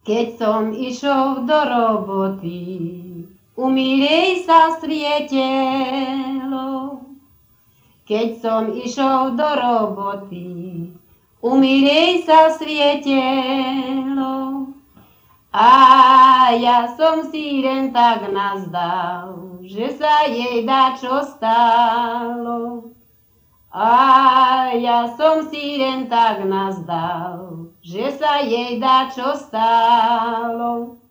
Keď som išiel do roboty, umýrej sa svietelo. Keď som išiel do roboty, umýrej sa svietelo. A ja som si len tak nazdal, že sa jej dačo stalo. A ja som si len tak nazdal, že sa jej dačo stalo.